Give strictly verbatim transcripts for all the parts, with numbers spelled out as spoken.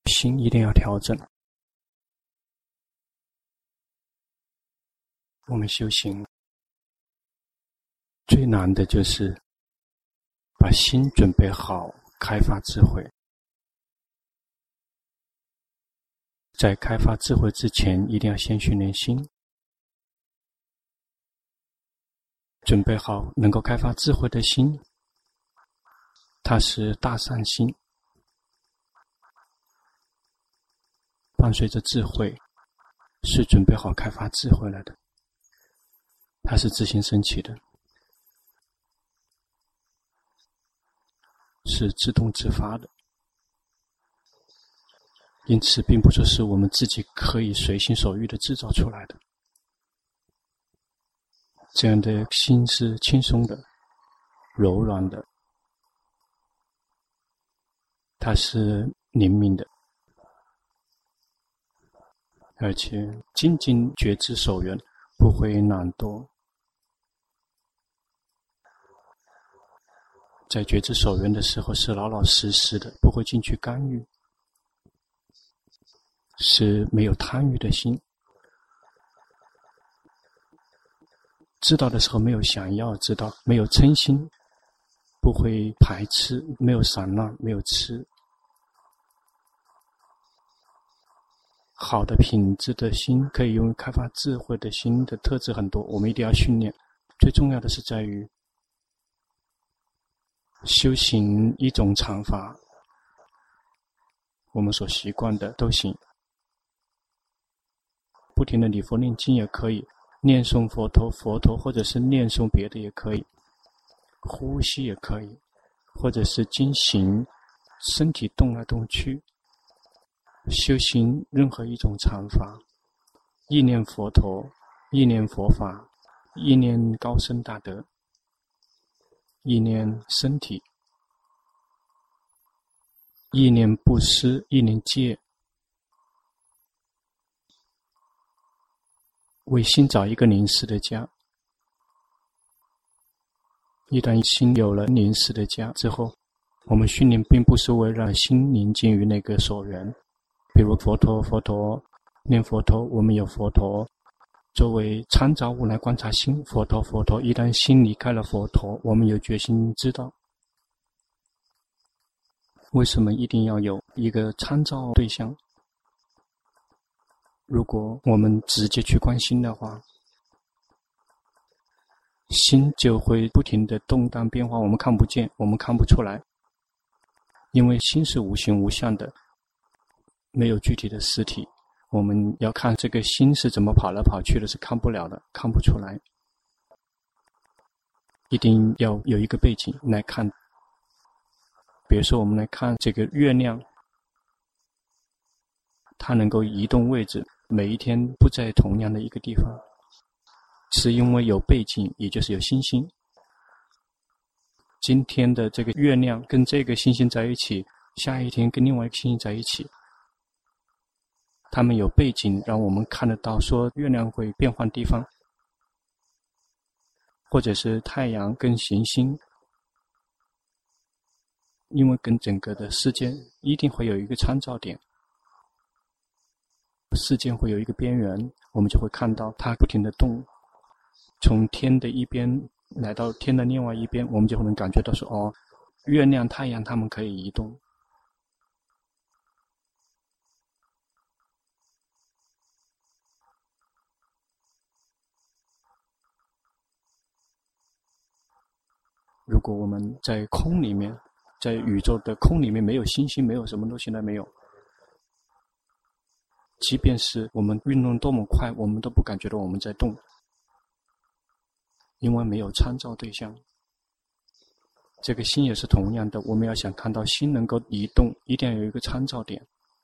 心一定要调整。我们修行最难的就是把心准备好，开发智慧。在开发智慧之前，一定要先训练心，准备好能够开发智慧的心，它是大善心，伴随着智慧，是准备好开发智慧来的，它是自行升起的，是自动自发的。因此并不说是我们自己可以随心所欲地制造出来的。这样的心是轻松的，柔软的，它是灵敏的，而且精进觉知守缘，不会懒惰。在觉知守缘的时候是老老实实的，不会进去干预，是没有贪欲的心。知道的时候没有想要知道，没有嗔心，不会排斥，没有散乱，没有痴。好的品质的心可以用开发智慧的心的特质很多，我们一定要训练。最重要的是在于修行一种禅法，我们所习惯的都行，不停的礼佛念经也可以，念诵佛陀佛陀，或者是念诵别的也可以，呼吸也可以，或者是经行身体动来动去，修行任何一种禅法，意念佛陀，意念佛法，意念高僧大德，意念身体，意念布施，意念戒，为心找一个宁适的家。一旦心有了宁适的家之后，我们训练并不是为了心宁静于那个所缘，比如佛陀佛陀念佛陀，我们有佛陀作为参照物来观察心，佛陀佛陀，一旦心离开了佛陀，我们有决心知道。为什么一定要有一个参照对象？如果我们直接去观心的话，心就会不停地动荡变化，我们看不见，我们看不出来，因为心是无形无相的，没有具体的实体，我们要看这个心是怎么跑来跑去的，是看不了的，看不出来。一定要有一个背景来看，比如说我们来看这个月亮，它能够移动位置，每一天不在同样的一个地方，是因为有背景，也就是有星星。今天的这个月亮跟这个星星在一起，下一天跟另外一个星星在一起，它们有背景让我们看得到说月亮会变换地方，或者是太阳跟行星，因为跟整个的世界一定会有一个参照点，世界会有一个边缘，我们就会看到它不停地动，从天的一边来到天的另外一边，我们就能感觉到说，哦，月亮太阳它们可以移动。如果我们在空里面，在宇宙的空里面没有星星，没有什么东西来，没有，即便是我们运动多么快，我们都不感觉到我们在动，因为没有参照对象。这个心也是同样的，我们要想看到心能够移动，一定要有一个参照点。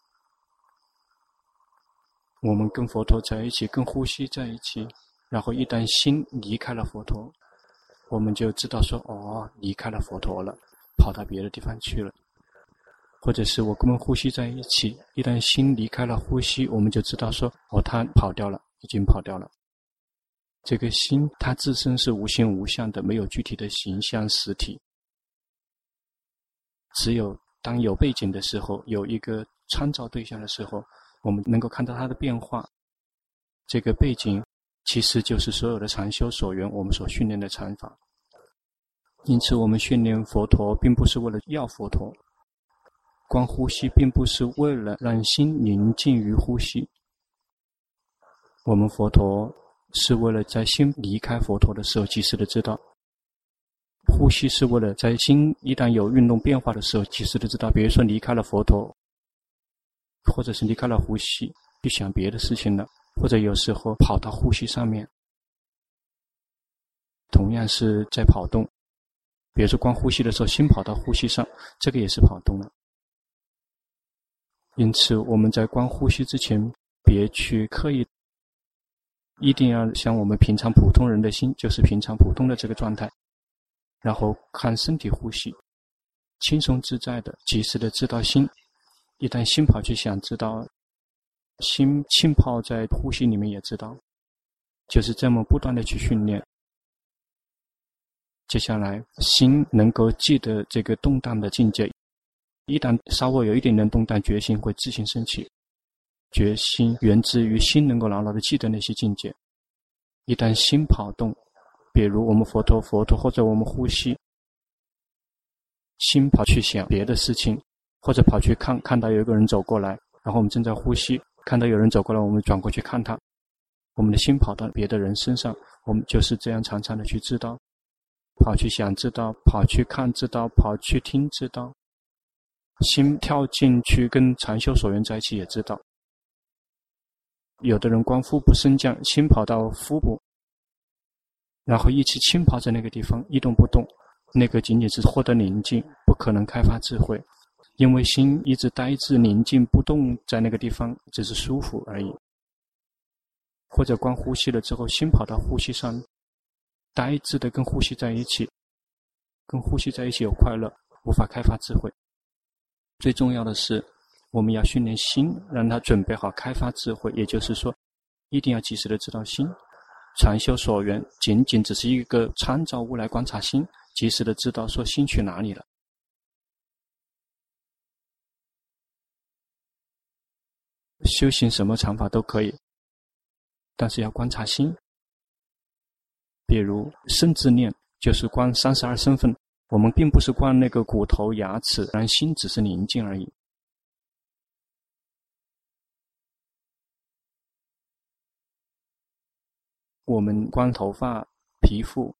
我们跟佛陀在一起，跟呼吸在一起，然后一旦心离开了佛陀，我们就知道说，哦，离开了佛陀了，跑到别的地方去了。或者是我跟呼吸在一起，一旦心离开了呼吸，我们就知道说，哦，它跑掉了，已经跑掉了。这个心它自身是无形无相的，没有具体的形象实体，只有当有背景的时候，有一个参照对象的时候，我们能够看到它的变化。这个背景其实就是所有的禅修所缘，我们所训练的禅法。因此我们训练佛陀并不是为了要佛陀，观呼吸并不是为了让心宁静于呼吸，我们佛陀是为了在心离开佛陀的时候及时的知道，呼吸是为了在心一旦有运动变化的时候及时的知道。比如说离开了佛陀，或者是离开了呼吸去想别的事情了，或者有时候跑到呼吸上面，同样是在跑动。比如说光呼吸的时候心跑到呼吸上，这个也是跑动了。因此我们在观呼吸之前，别去刻意，一定要像我们平常普通人的心，就是平常普通的这个状态，然后看身体呼吸，轻松自在的及时的知道心。一旦心跑去想，知道心浸泡在呼吸里面也知道，就是这么不断的去训练。接下来心能够记得这个动荡的境界，一旦稍微有一点点动荡，决心会自行升起。决心源自于心能够牢牢的记得那些境界。一旦心跑动，比如我们佛陀佛陀或者我们呼吸，心跑去想别的事情，或者跑去看看到有一个人走过来，然后我们正在呼吸，看到有人走过来，我们转过去看他，我们的心跑到别的人身上，我们就是这样常常的去知道，跑去想知道，跑去看知道，跑去听知道，心跳进去跟禅修所缘在一起也知道。有的人观腹部升降，心跑到腹部，然后一起浸泡在那个地方一动不动，那个仅仅是获得宁静，不可能开发智慧，因为心一直呆滞宁静不动在那个地方，只是舒服而已。或者观呼吸了之后，心跑到呼吸上，呆滞的跟呼吸在一起，跟呼吸在一起有快乐，无法开发智慧。最重要的是我们要训练心，让它准备好开发智慧，也就是说一定要及时的知道心。禅修所缘仅仅只是一个参照物来观察心，及时的知道说心去哪里了。修行什么禅法都可以，但是要观察心。比如身自念，就是观三十二身分，我们并不是观那个骨头牙齿，让心只是宁静而已。我们观头发皮肤，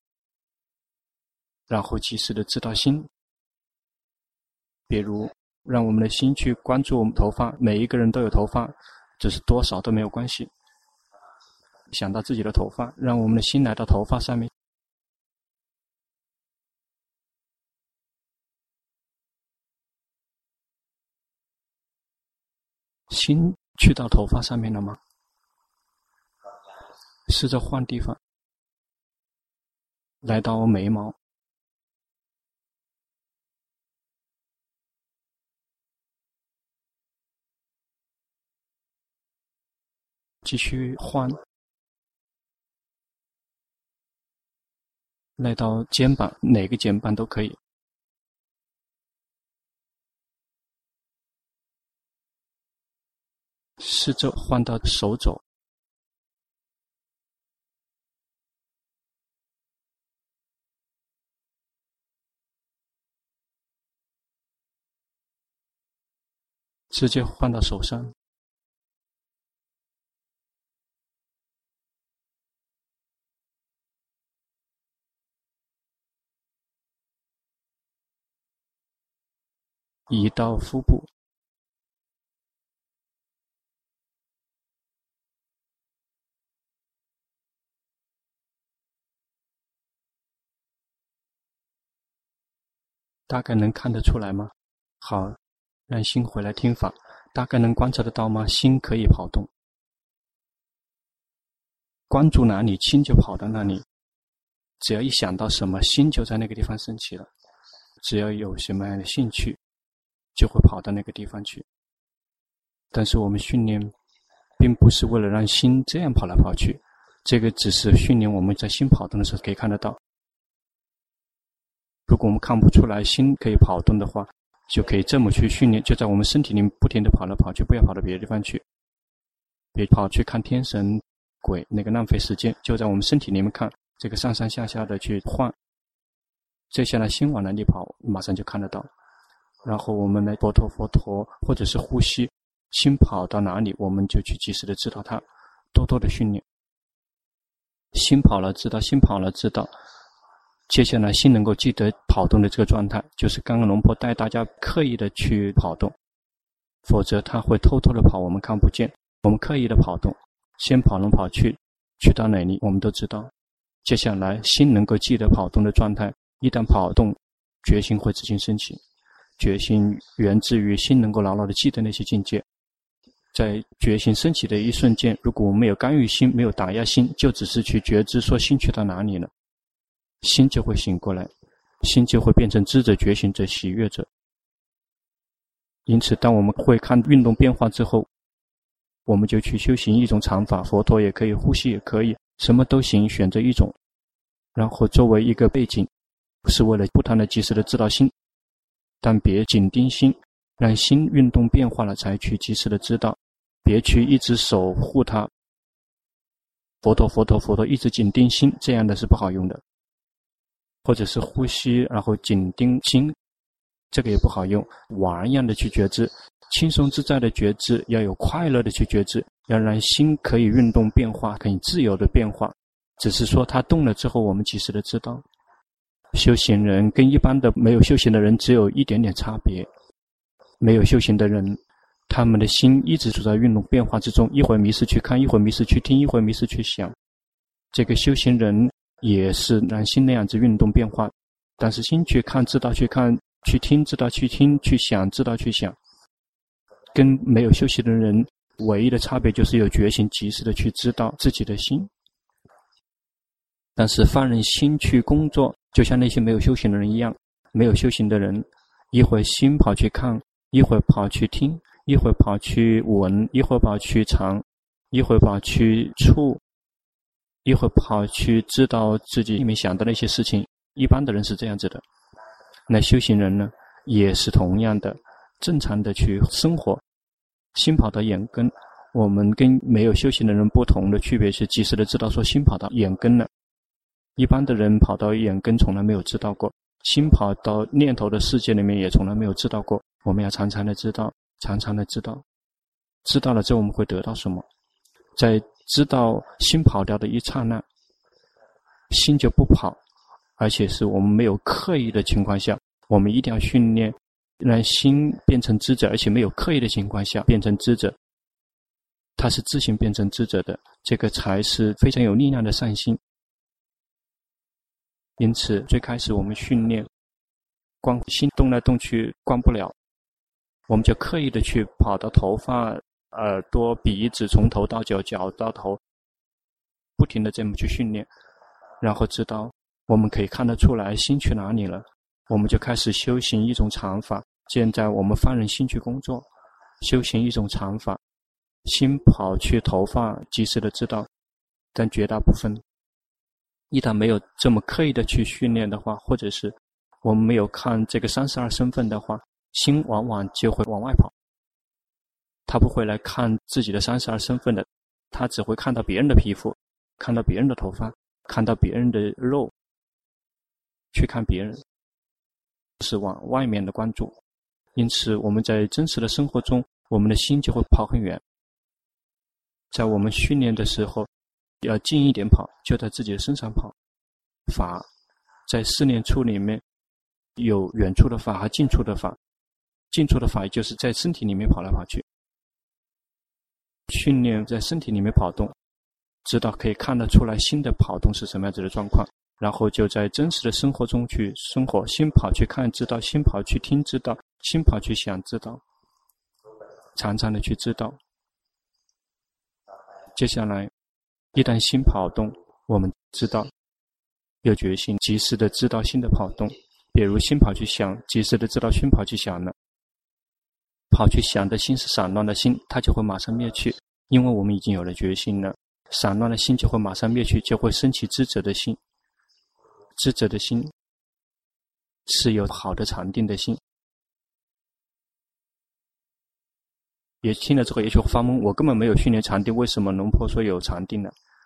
然后及时的知道心。比如让我们的心去关注我们头发，每一个人都有头发，只是多少都没有关系，想到自己的头发，让我们的心来到头发上面，心去到头发上面了吗？试着换地方，来到眉毛，继续换，来到肩膀，哪个肩膀都可以。试着换到手肘，直接换到手上，移到腹部，大概能看得出来吗？好，让心回来听法，大概能观察得到吗？心可以跑动，关注哪里，心就跑到那里。只要一想到什么，心就在那个地方升起了。只要有什么样的兴趣，就会跑到那个地方去。但是我们训练并不是为了让心这样跑来跑去，这个只是训练我们在心跑动的时候可以看得到。如果我们看不出来心可以跑动的话， 就可以这么去训练，就在我们身体里面不停地跑来跑去，不要跑到别的地方去，别跑去看天神鬼，那个浪费时间，就在我们身体里面看，这个上上下下的去换。接下来心往哪里跑，马上就看得到。然后我们来佛陀佛陀，或者是呼吸，心跑到哪里，我们就去及时的知道它，多多的训练。心跑了知道，心跑了知道。接下来心能够记得跑动的这个状态，就是刚刚龙婆带大家刻意的去跑动，否则他会偷偷的跑，我们看不见。我们刻意的跑动，先跑来跑去，去到哪里我们都知道。接下来心能够记得跑动的状态，一旦跑动，决心会自行升起。决心源自于心能够牢牢的记得那些境界。在决心升起的一瞬间，如果我们没有干预心，没有打压心，就只是去觉知说心去到哪里了，心就会醒过来，心就会变成知者、觉醒者、喜悦者。因此当我们会看运动变化之后，我们就去修行一种常法，佛陀也可以，呼吸也可以，什么都行，选择一种，然后作为一个背景，是为了不断的及时的知道心，但别紧盯心，让心运动变化了才去及时的知道，别去一直守护它。佛陀佛陀佛陀一直紧盯心，这样的是不好用的。或者是呼吸然后紧盯心，这个也不好用。玩一样的去觉知，轻松自在的觉知，要有快乐的去觉知，要让心可以运动变化，可以自由的变化，只是说它动了之后我们及时的知道。修行人跟一般的没有修行的人只有一点点差别。没有修行的人，他们的心一直处在运动变化之中，一会儿迷失去看，一会儿迷失去听，一会儿迷失去想。这个修行人也是让心那样子运动变化，但是心去看知道去看，去听知道去听，去想知道去想，跟没有修行的人唯一的差别就是有觉醒，及时的去知道自己的心。但是放任心去工作，就像那些没有修行的人一样，没有修行的人一会儿心跑去看，一会儿跑去听，一会儿跑去闻，一会儿跑去尝，一会儿跑去触，一会儿跑去知道自己里面想的那些事情。一般的人是这样子的，那修行人呢也是同样的，正常的去生活，心跑到眼根。我们跟没有修行的人不同的区别是及时的知道说心跑到眼根了。一般的人跑到眼根从来没有知道过，心跑到念头的世界里面也从来没有知道过。我们要常常的知道，常常的知道，知道了之后我们会得到什么？在知道心跑掉的一刹那，心就不跑，而且是我们没有刻意的情况下，我们一定要训练让心变成知者，而且没有刻意的情况下变成知者，它是自行变成知者的，这个才是非常有力量的善心。因此最开始我们训练光心动来动去关不了，我们就刻意的去跑到头发、耳朵、鼻子，从头到脚，脚到头，不停的这么去训练，然后知道我们可以看得出来心去哪里了，我们就开始修行一种常法。现在我们放任心去工作，修行一种常法，心跑去头发及时的知道，但绝大部分一旦没有这么刻意的去训练的话，或者是我们没有看这个三十二身份的话，心往往就会往外跑，他不会来看自己的三十二身份的，他只会看到别人的皮肤，看到别人的头发，看到别人的肉，去看别人，是往外面的关注。因此我们在真实的生活中，我们的心就会跑很远。在我们训练的时候要近一点跑，就在自己的身上跑。法在四念处里面有远处的法和近处的法，近处的法就是在身体里面跑来跑去，训练在身体里面跑动，知道可以看得出来心的跑动是什么样子的状况，然后就在真实的生活中去生活，心跑去看知道，心跑去听知道，心跑去想知道，常常的去知道。接下来一旦心跑动，我们知道有决心，及时的知道心的跑动。比如心跑去想，及时的知道心跑去想了，跑去想的心是散乱的心，它就会马上灭去，因为我们已经有了决心了，散乱的心就会马上灭去，就会升起知者的心。知者的心是有好的禅定的心， 也听了之后也许会发懵，我根本没有训练禅定，为什么龙婆说有禅定呢？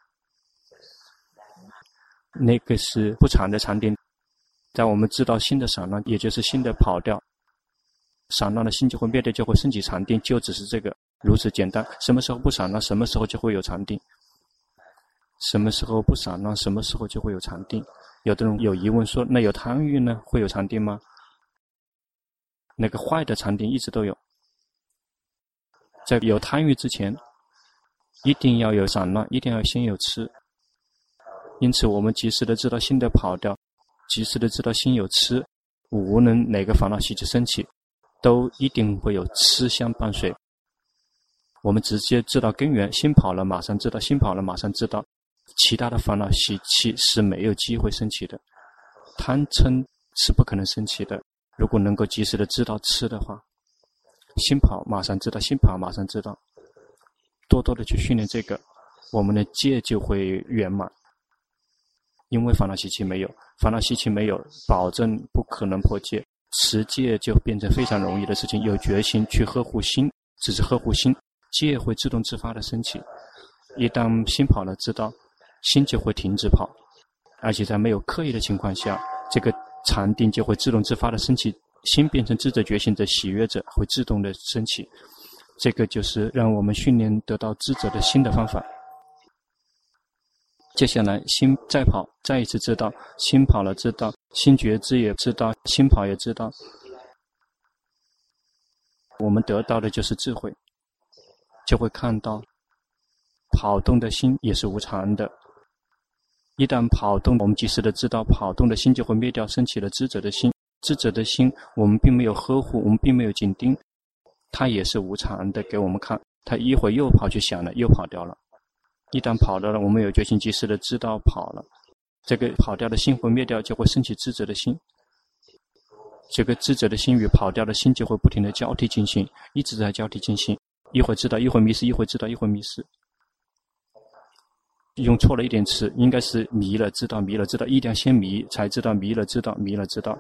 那个是不禅的禅定，在我们知道心的散乱，也就是心的跑掉，散乱的心就会灭掉，就会升起禅定，就只是这个如此简单。什么时候不散乱，什么时候就会有禅定；什么时候不散乱，什么时候就会有禅定。有的人有疑问说，那有贪欲呢，会有禅定吗？那个坏的禅定一直都有，在有贪欲之前，一定要有散乱，一定要先有痴。因此我们及时的知道心的跑掉，及时的知道心有痴，无论哪个烦恼习气升起，都一定会有痴相伴随。我们直接知道根源，心跑了马上知道，心跑了马上知道，其他的烦恼习气是没有机会升起的，贪嗔是不可能升起的。如果能够及时的知道痴的话，心跑马上知道，心跑马上知道，多多的去训练这个，我们的戒就会圆满。因为烦恼习气没有，烦恼习气没有，保证不可能破戒，持戒就变成非常容易的事情。有决心去呵护心，只是呵护心，戒会自动自发的升起。一旦心跑了，知道心就会停止跑，而且在没有刻意的情况下，这个禅定就会自动自发的升起，心变成知者觉醒者喜悦者，会自动的升起。这个就是让我们训练得到知者的心的方法。接下来心再跑，再一次知道，心跑了知道，心觉知也知道，心跑也知道，我们得到的就是智慧，就会看到跑动的心也是无常的。一旦跑动，我们及时的知道跑动的心就会灭掉，升起了知者的心。知者的心我们并没有呵护，我们并没有紧盯，它也是无常的给我们看，它一会又跑去想了，又跑掉了。一旦跑掉了，我们有决心及时的知道跑了，这个跑掉的心会灭掉，就会升起知者的心。这个知者的心与跑掉的心就会不停的交替进行，一直在交替进行，一会知道，一会迷失，一会知道，一会迷失。用错了一点词，应该是迷了知道，迷了知道，一定要先迷才知道，迷了知道，迷了知道。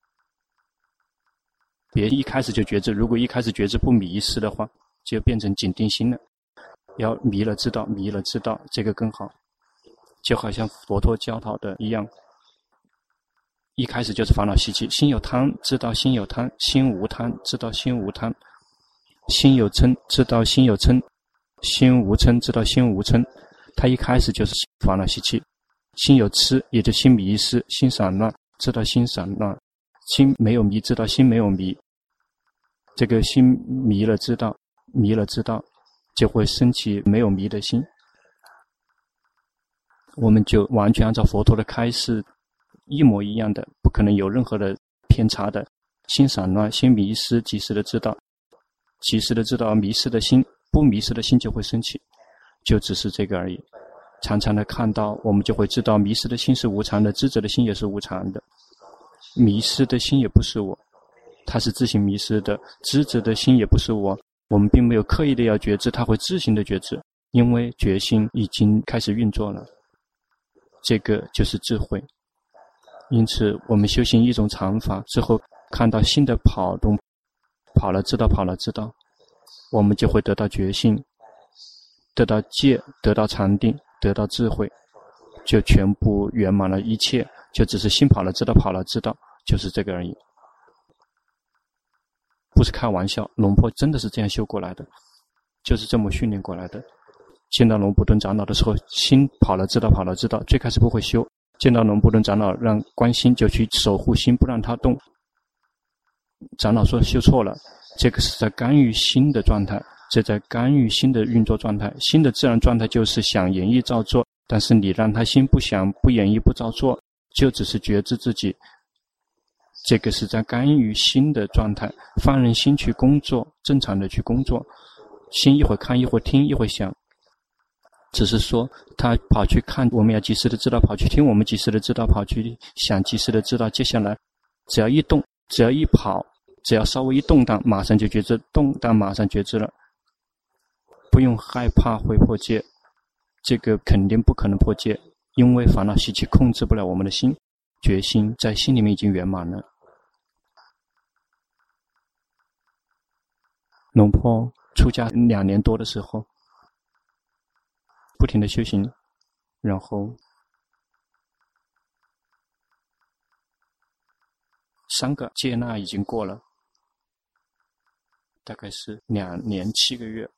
别一开始就觉知，如果一开始觉知不迷失的话，就变成紧盯心了。要迷了知道，迷了知道，这个更好。就好像佛陀教导的一样，一开始就是烦恼习气，心有贪知道心有贪，心无贪知道心无贪，心有嗔知道心有嗔，心无嗔知道心无嗔。它一开始就是烦恼习气。心有痴也就心迷失，心散乱知道心散乱，心没有迷知道心没有迷。这个心迷了知道，迷了知道，就会升起没有迷的心。我们就完全按照佛陀的开示一模一样的，不可能有任何的偏差的。心散乱，心迷失，及时的知道，及时的知道迷失的心，不迷失的心就会升起，就只是这个而已。常常的看到，我们就会知道迷失的心是无常的，知者的心也是无常的。迷失的心也不是我，它是自行迷失的，知者的心也不是我，我们并没有刻意的要觉知，它会自行的觉知，因为觉心已经开始运作了。这个就是智慧。因此我们修行一种常法之后，看到心的跑动，跑了知道，跑了知道，我们就会得到觉性，得到戒，得到禅定，得到智慧，就全部圆满了一切，就只是心跑了知道，跑了知道，就是这个而已。不是开玩笑，龙婆真的是这样修过来的，就是这么训练过来的。见到龙普顿长老的时候，心跑了知道，跑了知道，最开始不会修，见到龙普顿长老让观心，就去守护心，不让它动。长老说修错了，这个是在干预心的状态，这在干预心的运作状态。心的自然状态就是想演绎照做，但是你让他心不想不演绎不照做，就只是觉知自己，这个是在干预心的状态，放任心去工作，正常的去工作，心一会看一会听一会想，只是说他跑去看，我们要及时的知道，跑去听，我们及时的知道，跑去想，及时的知道。接下来只要一动，只要一跑，只要稍微一动荡，马上就觉知，动荡马上觉知了，不用害怕会破戒，这个肯定不可能破戒，因为烦恼习气控制不了我们的心，决心在心里面已经圆满了。龙婆初出家两年多的时候，不停的修行，然后三个接纳已经过了，大概是两年七个月，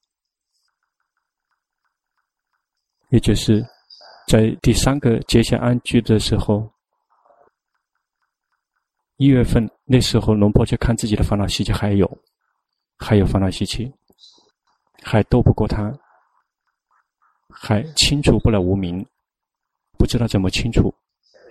也就是在第三个接下安居的时候，一月份那时候，龙婆就看自己的烦恼习气还有，还有烦恼习气，还斗不过他，还清除不了无明，不知道怎么清除，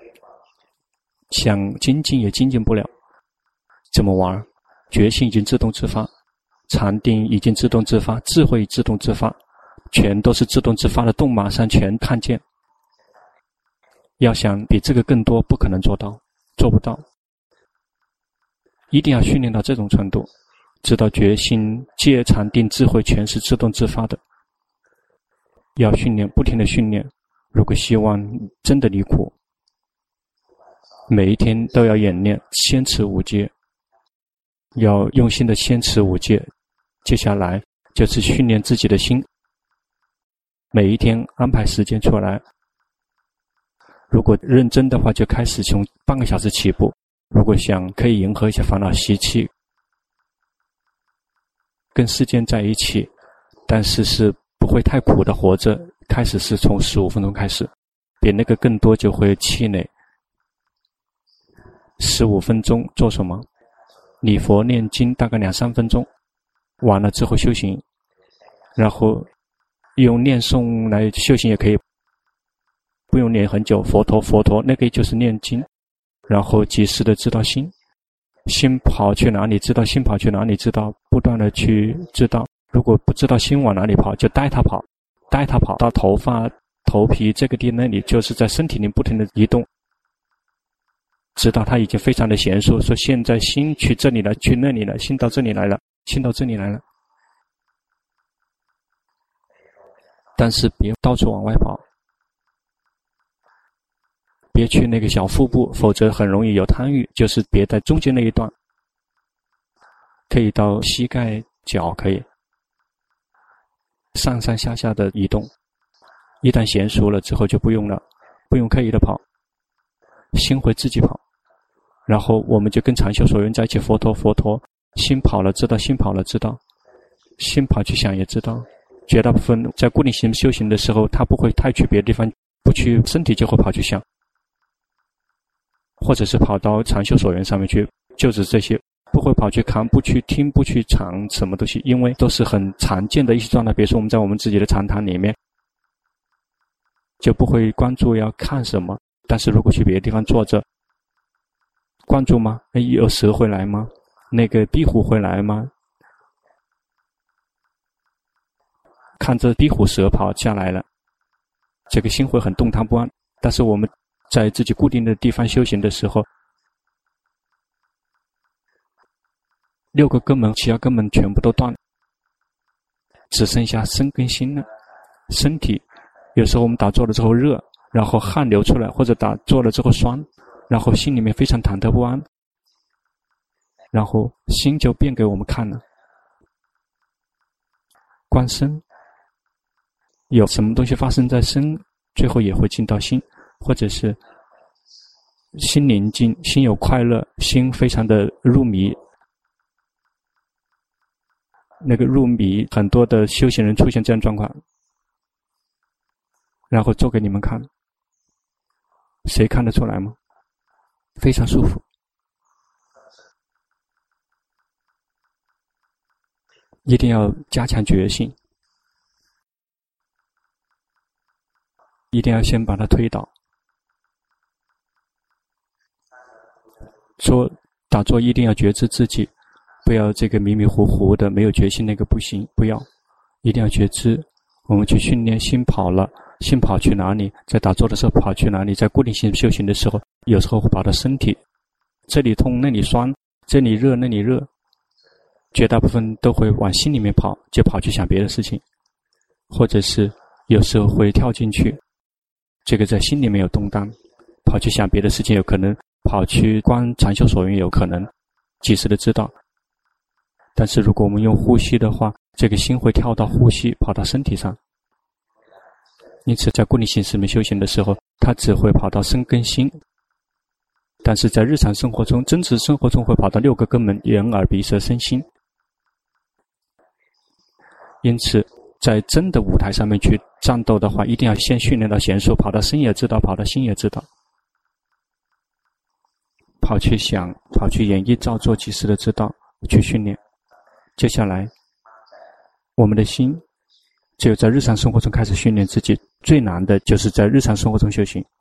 想精进也精进不了，怎么玩？觉性已经自动自发，禅定已经自动自发，智慧自动自发，全都是自动自发的动，马上全看见。要想比这个更多，不可能做到，做不到。一定要训练到这种程度，知道觉性、戒、禅定、智慧全是自动自发的。要训练，不停的训练。如果希望真的离苦，每一天都要演练先持五戒，要用心的先持五戒。接下来就是训练自己的心，每一天安排时间出来。如果认真的话，就开始从半个小时起步。如果想可以迎合一下烦恼习气，跟世间在一起，但是是不会太苦的活着，开始是从十五分钟开始，比那个更多就会气馁。十五分钟做什么？礼佛念经大概两三分钟，完了之后修行，然后用念诵来修行也可以，不用念很久，佛陀佛陀那个就是念经，然后及时的知道心，心跑去哪里知道，心跑去哪里知道，不断的去知道。如果不知道心往哪里跑，就带它跑，带它跑到头发、头皮这个地那里，就是在身体里不停的移动，直到它已经非常的娴熟，说现在心去这里了，去那里了，心到这里来了，心到这里来了。但是别到处往外跑，别去那个小腹部，否则很容易有贪欲，就是别在中间那一段，可以到膝盖脚，可以上上下下的移动，一旦娴熟了之后就不用了，不用刻意的跑，心会自己跑。然后我们就跟禅修所缘在一起，佛陀佛陀，心跑了知道，心跑了知道，心跑去想也知道。绝大部分在固定型修行的时候，他不会太去别的地方，不去身体就会跑去想，或者是跑到禅修所缘上面去，就是这些，不会跑去看，不去听，不去尝什么东西，因为都是很常见的一些状态。比如说我们在我们自己的禅堂里面，就不会关注要看什么。但是如果去别的地方坐着，关注吗？有蛇会来吗？那个壁虎会来吗？看着壁虎蛇跑下来了，这个心会很动荡不安。但是我们在自己固定的地方修行的时候，六个根本、七个根本全部都断了，只剩下身跟心了。身体有时候我们打坐了之后热，然后汗流出来，或者打坐了之后酸，然后心里面非常忐忑不安，然后心就变给我们看了。观身，有什么东西发生在身，最后也会进到心，或者是心宁静，心有快乐，心非常的入迷。那个入迷，很多的修行人出现这样状况，然后做给你们看，谁看得出来吗？非常舒服。一定要加强觉性，一定要先把它推倒。说打坐一定要觉知自己，不要这个迷迷糊糊的，没有决心那个不行，不要，一定要觉知。我们去训练心跑了，心跑去哪里？在打坐的时候跑去哪里？在固定性修行的时候，有时候会跑到身体，这里痛那里酸，这里热那里热，绝大部分都会往心里面跑，就跑去想别的事情，或者是有时候会跳进去，这个在心里面有动荡，跑去想别的事情，有可能跑去观禅修所缘，有可能及时的知道。但是如果我们用呼吸的话， 这个心会跳到呼吸，跑到身体上。因此在固定形式里面修行的时候，它只会跑到身根心，但是在日常生活中，真实生活中会跑到六个根门：眼耳鼻舌身心。因此在真的舞台上面去战斗的话，一定要先训练到娴熟，跑到身也知道，跑到心也知道，跑去想，跑去演绎，照做，及时的知道，去训练。接下来我们的心只有在日常生活中开始训练自己，最难的就是在日常生活中修行，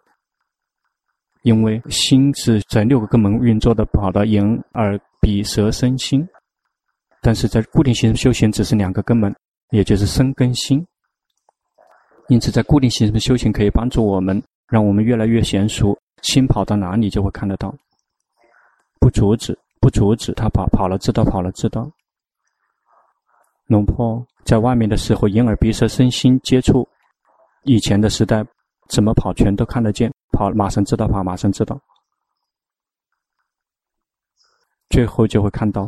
因为心是在六个根门运作的，跑到眼耳鼻舌身心，但是在固定形式修行只是两个根门，也就是身跟心。因此在固定形式修行可以帮助我们，让我们越来越娴熟，心跑到哪里就会看得到，不阻止，不阻止他跑，跑了知道，跑了知道。龙婆在外面的时候，眼耳鼻舌身心接触，以前的时代怎么跑全都看得见，跑马上知道，跑马上知道，最后就会看到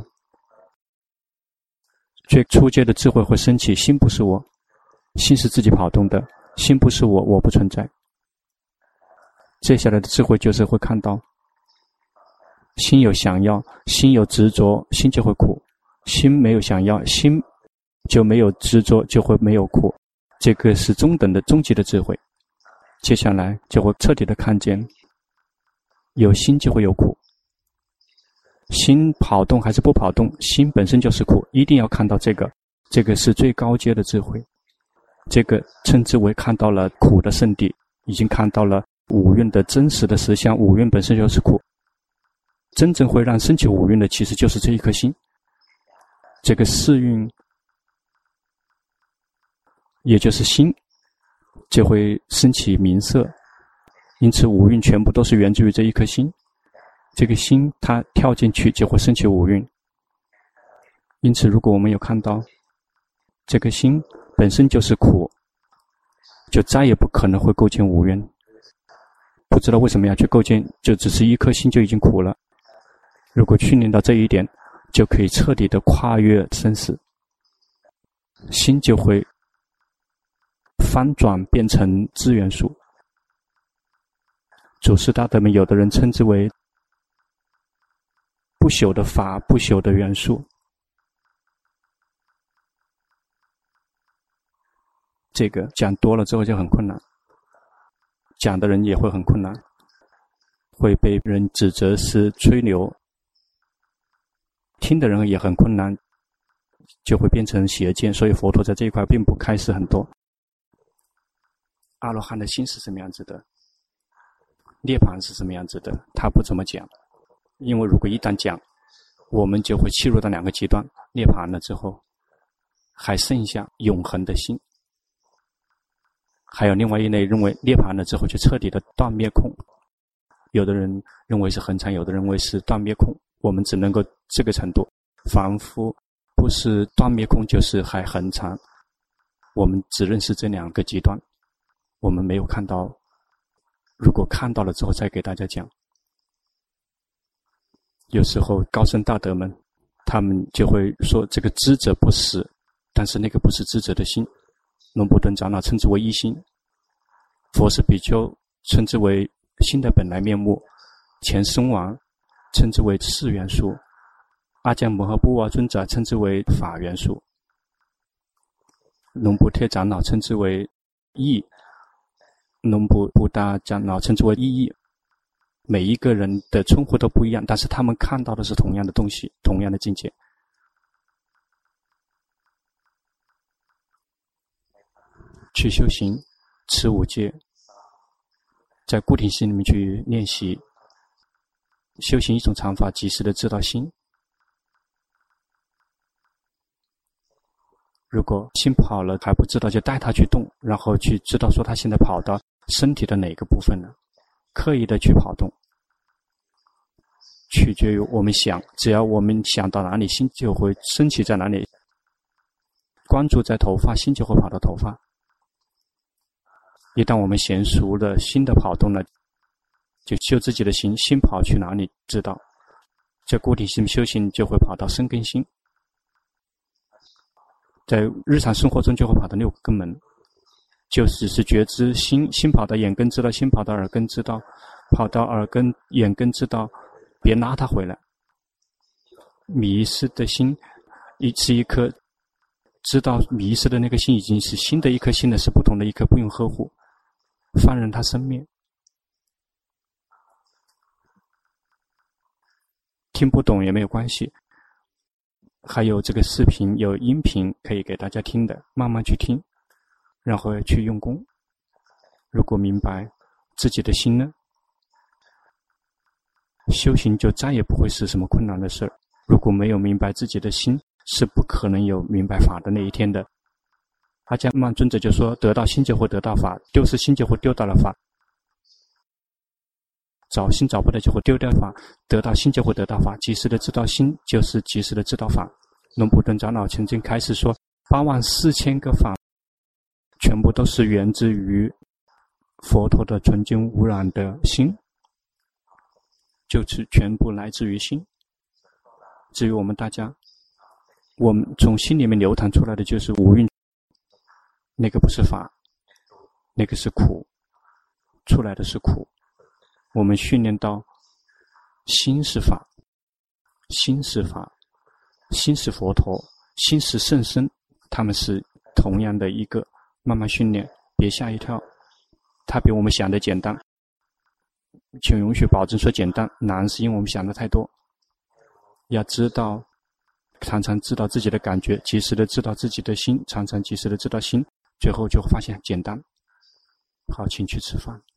最初阶的智慧会升起，心不是我，心是自己跑动的，心不是我，我不存在。接下来的智慧就是会看到心有想要，心有执着，心就会苦；心没有想要，心就没有执着，就会没有苦。这个是中等的终极的智慧。接下来就会彻底的看见，有心就会有苦，心跑动还是不跑动，心本身就是苦，一定要看到这个，这个是最高阶的智慧。这个称之为看到了苦的圣地，已经看到了五蕴的真实的实相，五蕴本身就是苦。真正会让升起五蕴的其实就是这一颗心，这个四蕴也就是心就会升起名色，因此五蕴全部都是源自于这一颗心，这个心它跳进去就会升起五蕴。因此如果我们有看到这个心本身就是苦，就再也不可能会构建五蕴，不知道为什么要去构建，就只是一颗心就已经苦了。如果训练到这一点，就可以彻底的跨越生死，心就会翻转变成资源数。祖师大德们有的人称之为不朽的法，不朽的元素。这个讲多了之后就很困难，讲的人也会很困难，会被人指责是吹牛，听的人也很困难，就会变成邪见。所以佛陀在这一块并不开示很多。阿罗汉的心是什么样子的，涅槃是什么样子的，他不怎么讲，因为如果一旦讲，我们就会切入到两个极端，涅槃了之后还剩下永恒的心，还有另外一类认为涅槃了之后就彻底的断灭空，有的人认为是恒常，有的人认为是断灭空，我们只能够这个程度，凡夫不是断灭空就是还恒常，我们只认识这两个极端，我们没有看到，如果看到了之后再给大家讲。有时候高僧大德们他们就会说这个知者不死，但是那个不是知者的心。龙布顿长老称之为一心，佛是比丘称之为心的本来面目，前僧王称之为四元素，阿姜摩诃波瓦尊者称之为法元素，龙布贴长老称之为义，龙布布大长老称之为意义。每一个人的称呼都不一样，但是他们看到的是同样的东西，同样的境界。去修行持五戒，在固定心里面去练习修行一种常法，及时的知道心。如果心跑了还不知道，就带他去动，然后去知道说他现在跑到身体的哪个部分了，刻意的去跑动，取决于我们想，只要我们想到哪里，心就会升起在哪里。关注在头发，心就会跑到头发。一旦我们娴熟了心的跑动了，就修自己的心，心跑去哪里知道，这固定性修行就会跑到身跟心。 在日常生活中就会跑到六个根门，就只是觉知心，心跑到眼根知道，心跑到耳根知道，跑到耳根眼根知道，别拉它回来。迷失的心一是一颗知道迷失的那个心已经是新的一颗心的，是不同的一颗，不用呵护，放任它生灭。听不懂也没有关系，还有这个视频有音频可以给大家听的，慢慢去听，然后去用功。如果明白自己的心呢，修行就再也不会是什么困难的事。如果没有明白自己的心，是不可能有明白法的那一天的。阿伽曼尊者就说，得到心就会得到法，丢失心就会丢到了法，找心找不到就会丢掉法，得到心就会得到法，及时的知道心就是及时的知道法。龙普顿长老曾经开始说，八万四千个法全部都是源自于佛陀的纯净无染的心，就是全部来自于心。至于我们大家，我们从心里面流淌出来的就是五蕴，那个不是法，那个是苦，出来的是苦。我们训练到心是法，心是法，心是佛陀，心是圣僧，他们是同样的一个，慢慢训练，别吓一跳，它比我们想的简单。请允许保证说简单，难是因为我们想的太多。要知道，常常知道自己的感觉，及时的知道自己的心，常常及时的知道心，最后就会发现简单。好，请去吃饭。